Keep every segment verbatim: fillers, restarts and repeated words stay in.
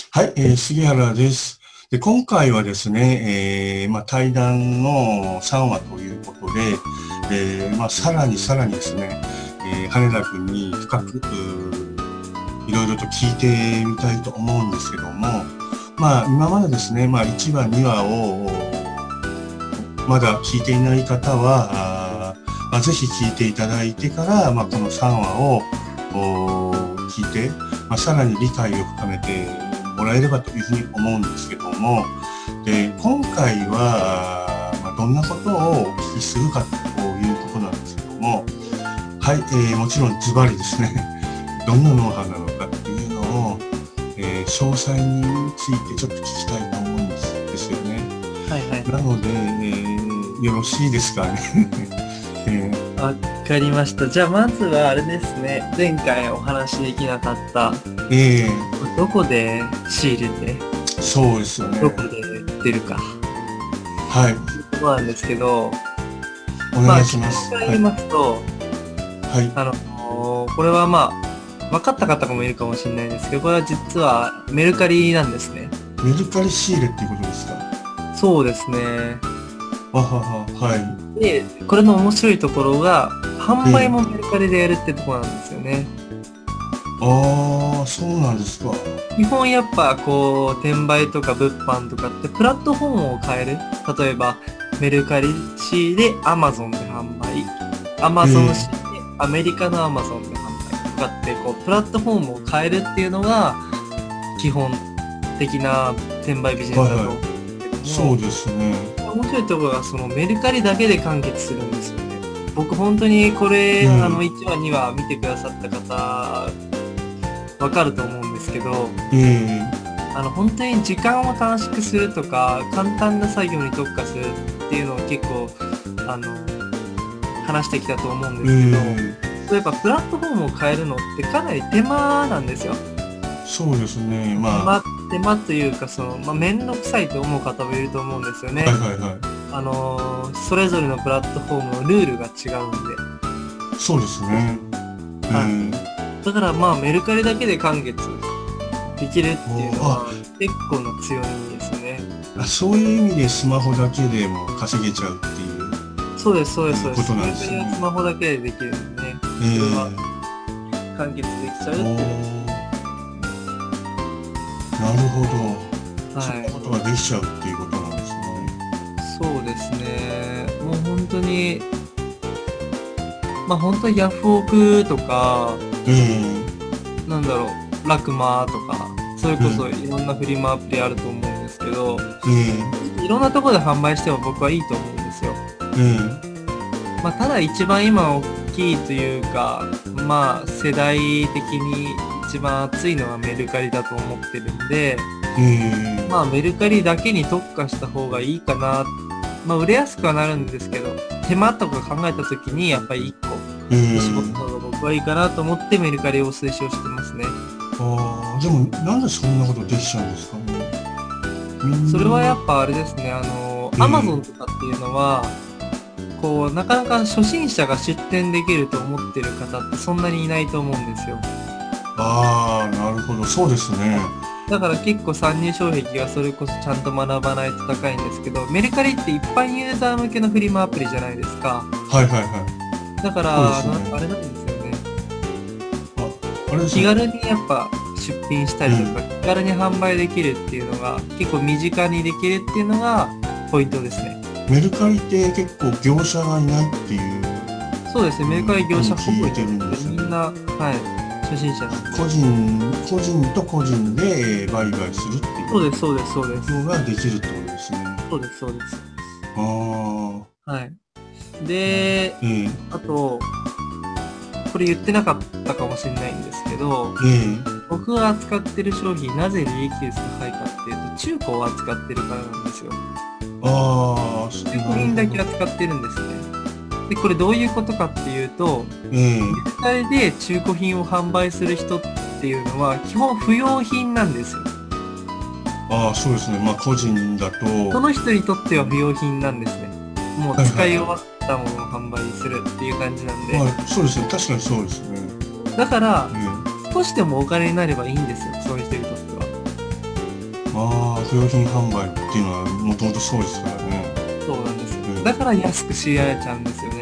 はい、えー杉原です。で、今回はですね、えーまあ、対談のさんわということで、えーまあ、さらにさらにですね、えー羽田君に深く、うーいろいろと聞いてみたいと思うんですけども、まあ、今までですね、まあ、いちわ、にわを、まだ聞いていない方は、あーまあ、ぜひ聞いていただいてから、まあ、このさんわをお聞いて、まあ、さらに理解を深めてもらえればというふうに思うんですけども、で今回は、まあ、どんなことをお聞きするかということなんですけども、はい、えー、もちろんズバリですね、どんなノウハウなのかっていうのを、えー詳細についてちょっと聞きたいと思うんですですよね。 はいはいはい。 なので、えーよろしいですかね。えーわかりました。じゃあまずはあれですね。前回お話しできなかった、 えーどこで仕入れて、 そうですよね。 どこで売ってるか、 はい、 いうところなんですけど、 おまあ願いします。 結論からはい、 言いますと、 はい。 あの、これはまあ、分かった方もいるかもしれないんですけど、これは実はメルカリなんですね。 メルカリ仕入れっていうことですか？ そうですね。 あはは、はい。 で、これの面白いところが、販売もええメルカリでやるってところなんですよね。 ああ、そうなんですか。 基本やっぱこう転売とか物販とかってプラットフォームを変える。例えばメルカリ C で Amazon で販売、Amazon え C でえアメリカの Amazon で販売とかってこうプラットフォームを変えるっていうのが基本的な転売ビジネスだと思うんはいはい。 ですけども、 そうですね。 面白いところがそのメルカリだけで完結するんですよね。僕本当にこれあのえいちわにわ見てくださった方わかると思うんですけど、 えええあの本当に時間を短縮するとか簡単な作業に特化するっていうのを結構あの話してきたと思うんですけど、 ええ例えばプラットフォームを変えるのってかなり手間なんですよ。 そうですね。 手まあ、 間手間というかその、まあ、面倒くさいと思う方もいると思うんですよね。 はいはいはい。 あのそれぞれのプラットフォームのルールが違うんで、 そうですね。 はい、 ええだからまあメルカリだけで完結できるっていうのおあ、 は結構な強みですね。 あ、そういう意味でスマホだけでも稼げちゃうっていうそうです、そうです、そうです。 ことなんメルカリはスですね。 マホだけでできるんでね、それはえ完結できちゃえおうっていうのー、なるほど。 が、 そんはい。 なことができちゃうっていうことなんですね。 そうですね。もう本当に、まあ本当にヤフオクとか、 ええなんだろう、ラクマとか、それこそえいろんなフリマアプリあると思うんですけど、 ええいろんなところで販売しても僕はいいと思うんですよ。 ええまあただ一番今大きいというか、まあ世代的に一番熱いのはメルカリだと思ってるんで、 ええまあメルカリだけに特化した方がいいかな。まあ売れやすくはなるんですけど、手間とか考えた時にやっぱりいっこえに絞った方えが僕はいいかなと思ってメルカリをお推奨してますね。 ああ、でも、なんでそんなことできちゃうんですかね。みそれはんな、 やっぱあれですね、あの、 ええ Amazon とかっていうのは、こう、なかなか初心者が出店できると思ってる方ってそんなにいないと思うんですよ。 ああ、なるほど、そうですね。 だから結構参入障壁がそれこそちゃんと学ばないと高いんですけど、メルカリって一般ユーザー向けのフリマアプリじゃないですか。 はいはいはい。 だかそうでら、 すね。 なあれなんですよね。 あ、あれですね。 気軽にやっぱ出品したりとか、 うん。 気軽に販売できるっていうのが、結構身近にできるっていうのがポイントですね。 メルカリって結構業者がいないっていう、 そうですね、メルカリ業うん、 者ほぼい聞いてるなくて、 んですよね。 みんな、はい、初心者なんで。 個人、個人と個人で売買するってそうです、そうです、そうです。 いうのができるってことですね。 そうです、そうです。 ああ、 はい。 なるで、 ええ、 あと、これ言ってなかったかもしれないんですけど、 ええ、 僕が扱ってる商品、なぜ利益率高いかっていうと、中古を扱ってるからなんですよ。 ああ、そ中古なるほど。 品だけ扱ってるんですね。で、これどういうことかっていうと、 ええ、 メルカリで中古品を販売する人っていうのは、基本不用品なんですよ。 ああ、そうですね。まあ、個人だと、 その人にとっては不用品なんですね。もうはいはいは使い終わったものを販売するっていう感じなんい。 で。 まあ、そうですね。確かにそうですね。 だから、 え少しでもお金になればいいんですよ、そういう人にとっては。 ああ、不用品販売っていうのはもともとそうですからね。 そうなんですよ。 うん、 だから安く仕入れられちゃうんですよね。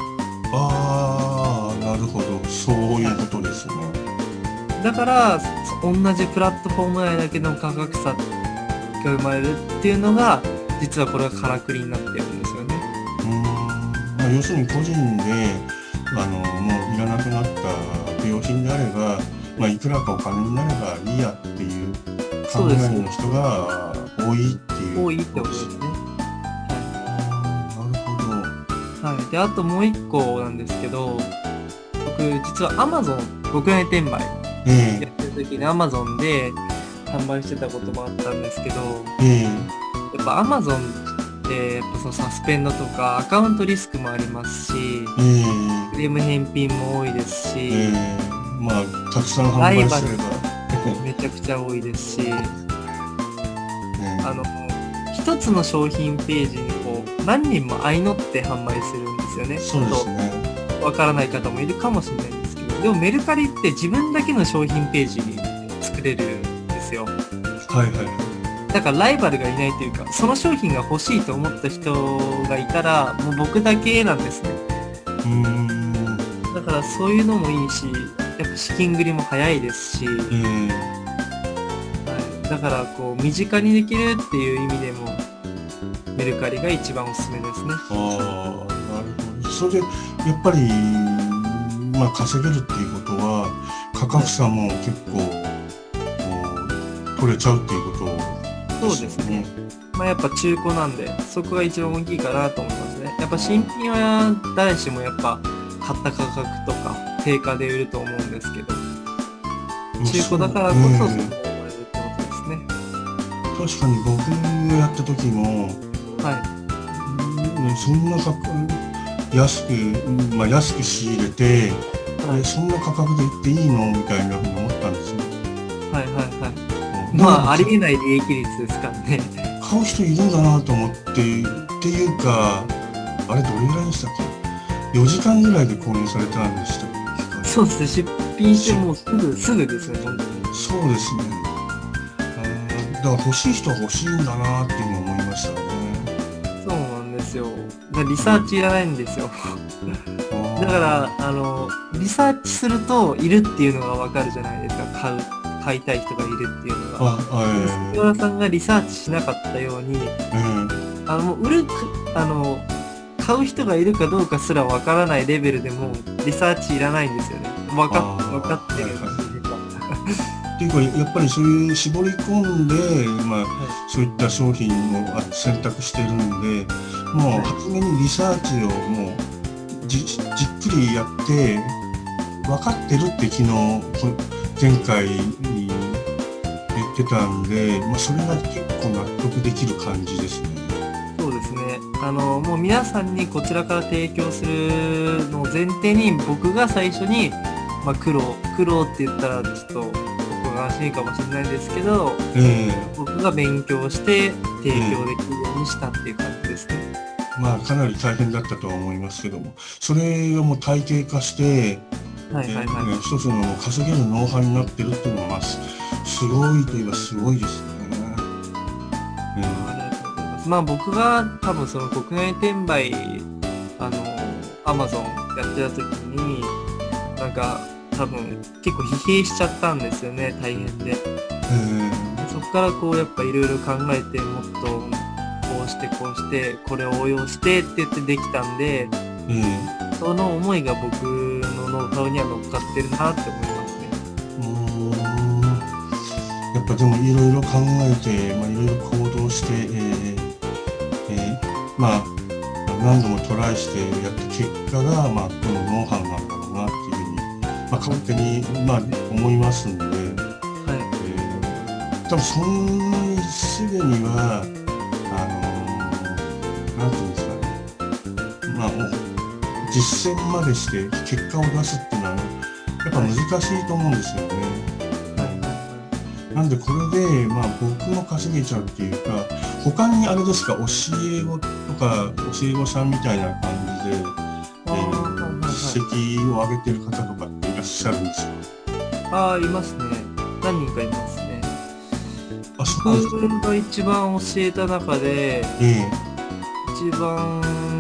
ああ、なるほど。そういうことですね。 だから同じプラットフォーム内だけの価格差が生まれるっていうのが、実はこれがからくりになってるんですよね。 うーん、まあ、要するに個人であのもういらなくなった不用品であれば、まあ、いくらかお金になればいいやっていう考えの人が多いっていう多いってことですね。 あー、なるほど。 はい。で、あともう一個なんですけど、僕実は Amazon 国内転売えやってる時に Amazon で販売してたこともあったんですけど、 えええやっぱ Amazon ってやっぱそのサスペンドとかアカウントリスクもありますし、 えクレーム返品も多いですし、 ええまあたくさん販ライバ売すれば、 ルめちゃくちゃ多いですし、 ね、 あの一つの商品ページにこう何人も相乗って販売するんですよね。 そうですね。 ちょっとわからない方もいるかもしれないんですけど、でもメルカリって自分だけの商品ページに作れるんですよ。 はいはいはい。 だからライバルがいないというか、その商品が欲しいと思った人がいたらもう僕だけなんですね。 うーん。 だからそういうのもいいし、やっぱ資金繰りも早いですし、 ええはい、だからこう身近にできるっていう意味でもメルカリが一番おすすめですね。 ああ、なるほど。それでやっぱりまあ稼げるっていうことは価格差も結構、こう取れちゃうっていうことそうですね。まあやっぱ中古なんで、そこが一番大きいかなと思いますね。やっぱ新品は誰しもやっぱ買った価格とか定価で売ると思うんですけど、中古だからこそそう思われるってことですね。 確かに僕がやった時も、 はうんそんな価格安く、まあ、安く仕入れて、 い。はいえそんな価格で売っていいのみたいなふうに思ったんですよ。 はいはいはい。 うんまあ、 なんかありえない利益率ですからね。 買う人いるんだなと思ってっていうか、あれどれぐらいでしたっけ？よじかんぐらいで購入されたんでしたっけ？ そうですね。出品してもうすぐ、すぐですね、本当に。 そうですね。うんだから欲しい人は欲しいんだなっていうふうに思いましたね。 そうなんですよ。だからリサーチいらないんですよ。だから、あの、リサーチするといるっていうのがわかるじゃないですか。買う、買いたい人がいるっていうのが。 あ、はい。 杉原さんがリサーチしなかったように、 うんあの、もう売る、あの、買う人がいるかどうかすらわからないレベルでもリサーチいらないんですよね。わかあーっ、わかってるんですよ、 はい実は。 っていうかやっぱりそういう絞り込んで、まあ、 はそういった商品をあ選択してるんで、もうはい初めにリサーチをもうじじっくりやって分かってるって昨日こ前回に言ってたんで、まあ、それが結構納得できる感じですね。 そうですね。あの、もう皆さんにこちらから提供するのを前提に、僕が最初に、まあ、苦労、苦労って言ったらちょっと、僕が安心かもしれないですけど、 ええ僕が勉強して提供できるようにしたっていう感じですね。 まあかなり大変だったとは思いますけども、それがもう体系化して、 はいはいはい。 えー一つの稼げるノウハウになってるっていうのは、まあ、すすごいといえばすごいですね。 ありがとうございます。まあ僕が多分その国内転売、あの、アマゾンやってた時に、なんか多分結構疲弊しちゃったんですよね、大変で。 えそこからこうやっぱいろいろ考えて、もっとこうしてこうしてこれを応用してって言ってできたんで、 ーえその思いが僕のノウハウには乗っかってるなって思いますね。 ーうーんやっぱでもいろいろ考えて、まあ、いろいろ行動して、えーえーまあ何度もトライしてやった結果が、まあ、このノウハウなんだろうなっていうふうに、まあ、勝手に、まあ、思いますんで、 はい。 えー多分そんなにすぐにはあのーなんていうんですかね、まあ、お実践までして結果を出すっていうのはやっぱ難しいと思うんですよね。なんでこれで、まあ、僕も稼げちゃうっていうか、他にあれですか、教え子とか教え子さんみたいな感じで、えー、実績を上げてる方とかっていらっしゃるんですか？ ああ、いますね。何人かいますね。 ああ、そうですか。 僕が一番教えた中で、 え一番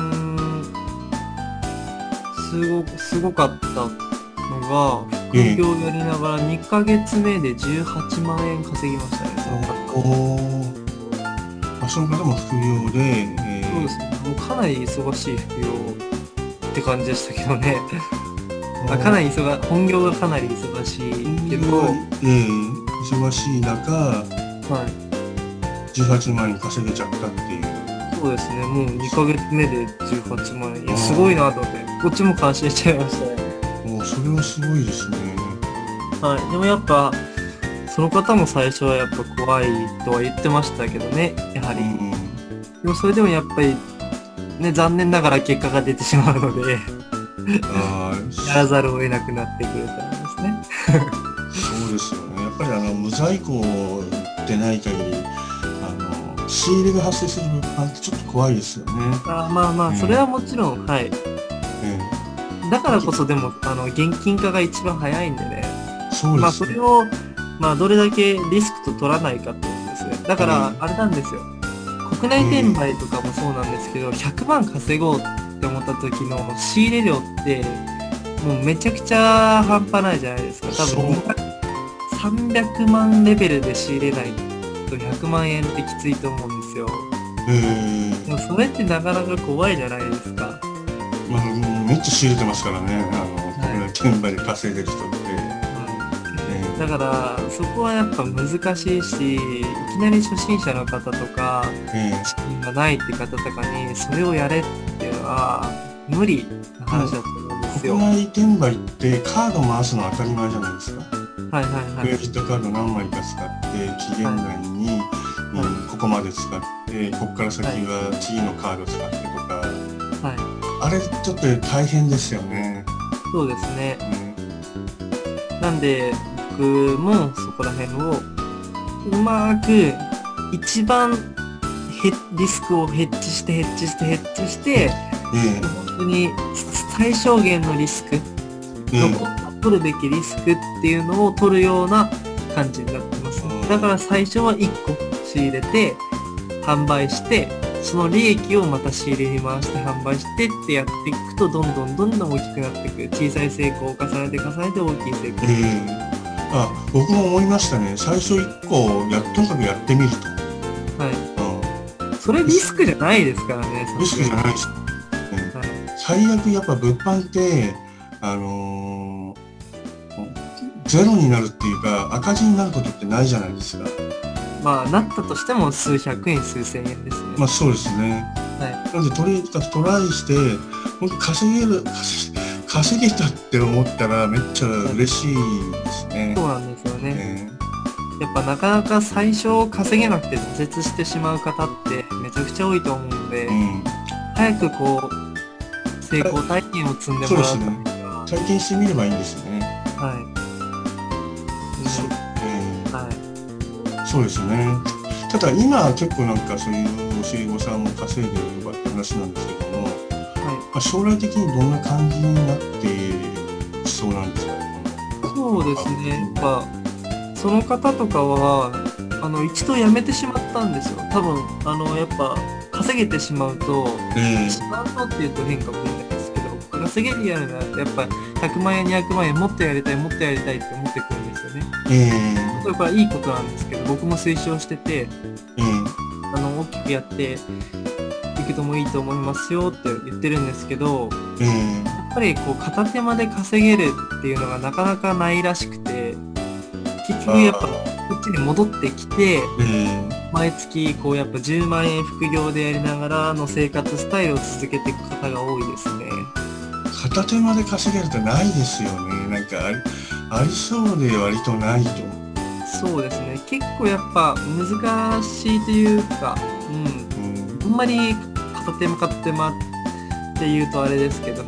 すご、すごかったのが、 え、ええ。 副業やりながらにかげつめでじゅうはちまん円稼ぎましたね、その方。 おー。あ、その方も副業で、えそうですね。もうかなり忙しい副業って感じでしたけどね。 ー、 あ、かなり忙、本業がかなり忙しいけど、はええ、忙しい中、 い。 じゅうはちまん円稼げちゃったっていう。 そうですね。もうにかげつめでじゅうはちまん円。いや、すごいなと思って。こっちも感心しちゃいましたね。 もうそれはすごいですね。 はい。でもやっぱ、その方も最初はやっぱ怖いとは言ってましたけどね。やはり。 うん。 でもそれでもやっぱり、ね、残念ながら結果が出てしまうので、 あやらざるを得なくなってくると思いますね。 あ、そうですよね。やっぱりあの無在庫でない限り、あの仕入れが発生する物販ってちょっと怖いですよね。 あまあまあ、 うんそれはもちろん、はい。 えだからこそでも、あの、現金化が一番早いんでね。 え、そうまあ、 ですね。 それを、まあ、どれだけリスクと取らないかってことですね。だからう、んあれなんですよ。国内転売とかもそうなんですけど、ひゃくまん稼ごうって思った時の仕入れ量って、もうめちゃくちゃ半端ないじゃないですか。多そう分、さんびゃくまんレベルで仕入れないとひゃくまん円ってきついと思うんですよ。 ええ、 でもそれってなかなか怖いじゃないですか。 まあ、めっちゃ仕入れてますからね。あの、 はい現場で稼いでる人って。えだからそこはやっぱ難しいし、いきなり初心者の方とかえええ資金がないって方とかにそれをやれっていうのは無理な話だと思うんですよ。 国内転売ってカード回すのは当たり前じゃないですか。 はいはいはい。 クレジットカード何枚か使って期限内に、 はいうんここまで使ってここから先は次のカード使ってとか、 はい。 あれちょっと大変ですよね。 そうですね。 うんなんで僕もそこら辺をうまく一番ヘリスクをヘッジしてヘッジしてヘッジしてえ本当に最小限のリスク、 ええ残った取るべきリスクっていうのを取るような感じになってます。だから最初はいっこ仕入れて販売してその利益をまた仕入れに回して販売してってやっていくとどんどんどんどん大きくなっていく。小さい成功を重ねて重ねて大きい成功。 ええあ、僕も思いましたね。最初いっこやとにかくやってみると。 はい。 うんそれリスクじゃないですからね。 リスクじゃないです。うんはい。 最悪やっぱ物販ってあのーゼロになるっていうか赤字になることってないじゃないですか。 まあなったとしても数百円数千円ですね。 まあそうですね。 はなのでとにかくトライして本当稼げる稼稼げたって思ったらめっちゃ嬉しいですい。 ね。 そうなんですよね。 えやっぱなかなか最初稼げなくて挫折してしまう方ってめちゃくちゃ多いと思うんで、 ーうん、 早くこう成功体験を積んでもらうためには、 体験してみればいいんですね。 はい。 そう、 うんえーはい。 そうですね。ただ今は結構なんかそういう教え子さんも稼いでるとかって話なんですけども、 はまあ、将来的にどんな感じになってきそうなんですかね。 い。そうですね。やっぱその方とかはあの一度辞めてしまったんですよ。多分あのやっぱ稼げてしまうと、 えしまうとっていうと変かもしれないですけど、稼げるやるならやっぱひゃくまん円にひゃくまん円もっとやりたいもっとやりたいって思ってくるんですよね。 ー、えそれこれはいいことなんですけど、僕も推奨してて、 ー、えー、 あの大きくやっていくともいいと思いますよって言ってるんですけど、 えー、 やっぱりこう片手間で稼げるっていうのがなかなかないらしくて、結局やっぱこっちに戻ってきて、 えー、 毎月こうやっぱじゅうまん円副業でやりながらの生活スタイルを続けていく方が多いですね。 片手間で稼げるってないですよね。なんかあり、ありそうで割とないと。 そうですね。結構やっぱ難しいというか、うん。 うんあんまり片手間片手間って言うとあれですけど、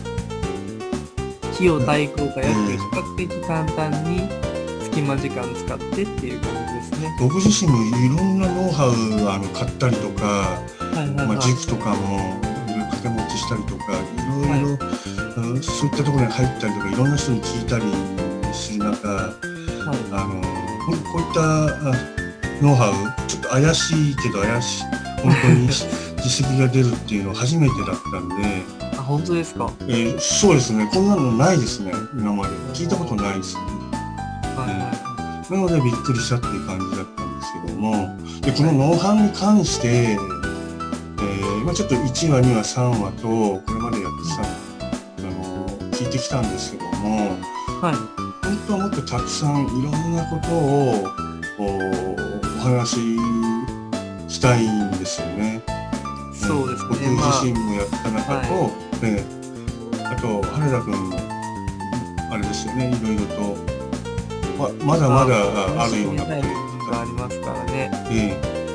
費用対効果よく比較的簡単に隙間時間使ってっていう感じですね。 僕自身もいろんなノウハウあの買ったりとか、 はいはいはい。 まあ、時期とかもいろいろ掛け持ちしたりとかいろいろ、うんそういったところに入ったりとかいろんな人に聞いたりする中、 はいあのほんとこういったあノウハウ、ちょっと怪しいけど怪しい、本当に実績が出るっていうのは初めてだったんで、 あ、本当ですか。 えー、そうですね、こんなのないですね、今まで。聞いたことないですね。 はいはいなのでびっくりしたっていう感じだったんですけども、でこのノウハウに関して、えーまあ、ちょっといちわ、にわ、さんわとこれまでやってきた、あの聞いてきたんですけども、 はい。 本当はもっとたくさんいろんなことを お, お話ししたいんですよね。 そうですね。 僕自身もやった中と、 まあはいね、あと羽田君もあれですよね、いろいろと。ま, まだまだあるようなことがありますからね。 え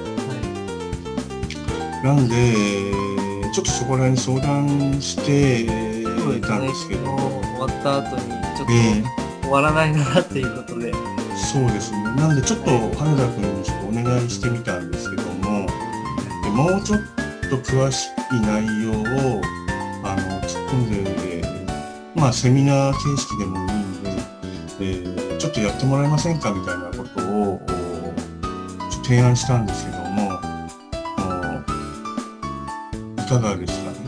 え、なんでちょっとそこら辺に相談してたんですけど、 ね、終わった後にちょっと、 ええ、 終わらないなっていうことで、 そうですね。なんでちょっと羽田君にちょっとお願いしてみたんですけども、でもうちょっと詳しい内容をあの突っ込んで、まあセミナー形式でもいいんで、えーちょっとやってもらえませんかみたいなことをちょっと提案したんですけども、いかがですかね。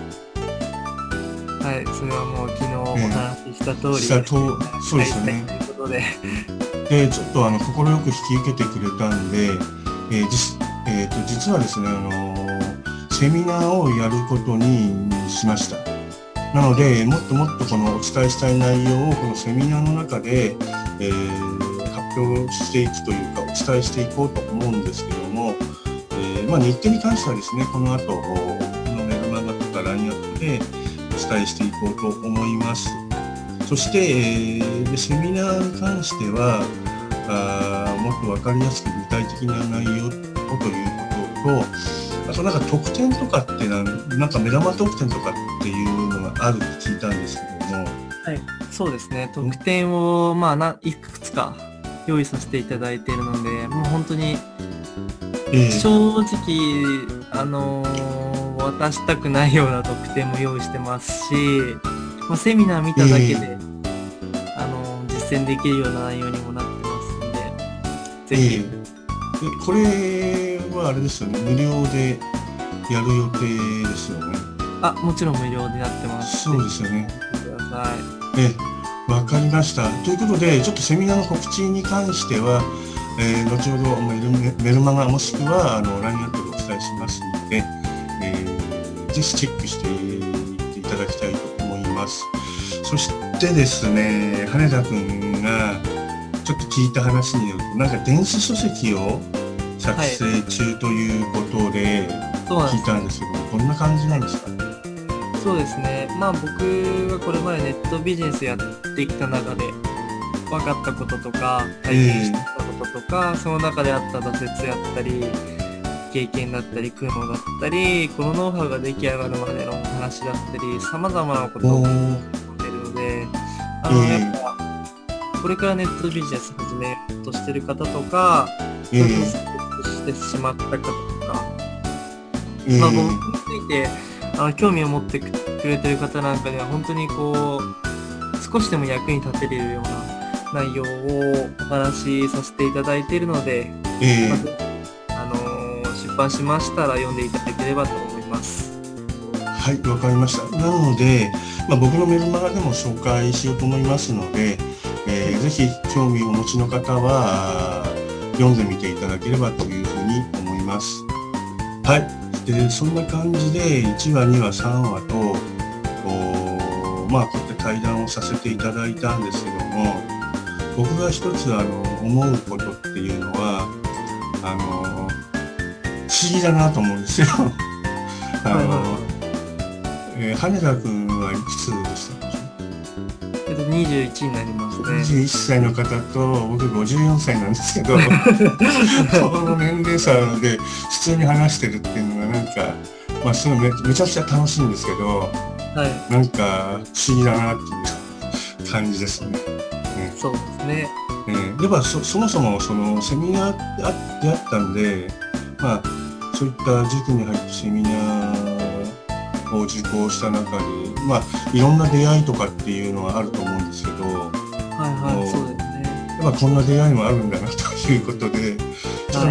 はい、それはもう昨日お話しした通りです、 したとそうですよね。 ということで、 でちょっとあの快く引き受けてくれたんで、えー実えー、と実はですね、あのセミナーをやることにしました。なのでもっともっとこのお伝えしたい内容をこのセミナーの中で、えー、発表していくというかお伝えしていこうと思うんですけども、えーまあ、日程に関してはですね、この後このメルマガとか ライン アップでお伝えしていこうと思います。そして、えー、でセミナーに関してはあもっと分かりやすく具体的な内容をということと、あとなんか特典とかってなん、なんか目玉特典とかっていうのがあるって聞いたんですけども、 はい、そうですね、特典をまあないくつか用意させていただいているので、もう本当に正直、えー、あのー、渡したくないような特典も用意してますし、まあ、セミナー見ただけで、えーあのー、実践できるような内容にもなってますんで、ぜひ。 えー、でこれはあれですよね、無料でやる予定ですよね。 あ、もちろん無料でやってます。 そうですよね。 見てください。 えー、わかりました。ということで、ちょっとセミナーの告知に関しては、えー、後ほどメル、メルマガもしくはあの ライン アップでお伝えしますので、えー、ぜひチェックしていっていただきたいと思います。そしてですね、羽田くんがちょっと聞いた話によると、なんか電子書籍を作成中ということで聞いたんですけど、はい、どんな感じなんですかね。 そうですね、まあ僕がこれまでネットビジネスやってきた中で分かったこととか体験したこととか、えー、その中であった挫折やったり経験だったり苦悩だったり、このノウハウが出来上がるまでのお話だったり、さまざまなことを学んでるので、あの、えー、やっぱこれからネットビジネス始めようとしてる方とか、えー、してしまった方とか、えー、まあ僕についてあの興味を持ってくれてる方なんかには本当にこう少しでも役に立てれるような内容をお話しさせていただいているので、えーまあのー、出版しましたら読んでいただければと思います。 はい、わかりました。なので、まあ、僕のメルマガでも紹介しようと思いますので、えー、ぜひ興味をお持ちの方は読んでみていただければというふうに思います。はい。でそんな感じでいちわ、にわ、さんわとまあこうやって対談をさせていただいたんですけども、僕が一つあの思うことっていうのはあの不思議だなと思うんですよ。あの、えー、羽田くんはいくつでしたっけ？ えっとにじゅういちになりますね。 にじゅういっさいの方と僕ごじゅうよんさいなんですけどこの年齢差で普通に話してるっていうのがなんか、まあ、その め, めちゃくちゃ楽しいんですけど、はい、なんか不思議だなっていう感じですね。ね、 そうですね。 えー、やっぱ そ, そもそもそのセミナーってあってあったんで、まあ、そういった塾に入ってセミナーを受講した中に、まあ、いろんな出会いとかっていうのはあると思うんですけど、はいはい、そうですね。やっぱこんな出会いもあるんだなということで、ちょっ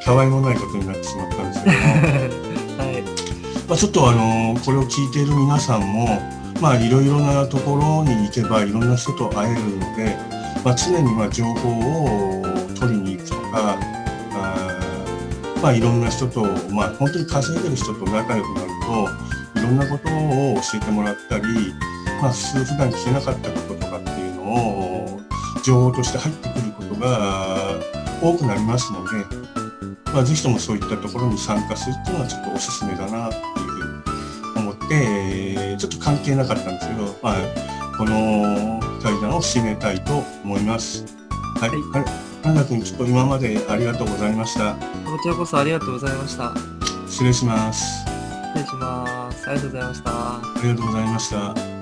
たわいもないことになってしまったんですけども、 はい。 まあ、ちょっとあのこれを聞いている皆さんも、まあ、いろいろなところに行けばいろんな人と会えるので、まあ、常にまあ情報を取りに行くとか、あまあ、いろんな人と、まあ、本当に稼いでる人と仲良くなるといろんなことを教えてもらったり、まあ、普段聞けなかったこととかっていうのを情報として入ってくることが多くなりますので、まあ、ぜひともそういったところに参加するっていうのはちょっとおすすめだなっていうふうに思って、ちょっと関係なかったんですけど、まあ、この対談を締めたいと思います。はい。はい、花田君、ちょっと今までありがとうございました。 こちらこそありがとうございました。 失礼します。 失礼します。ありがとうございました。 ありがとうございました。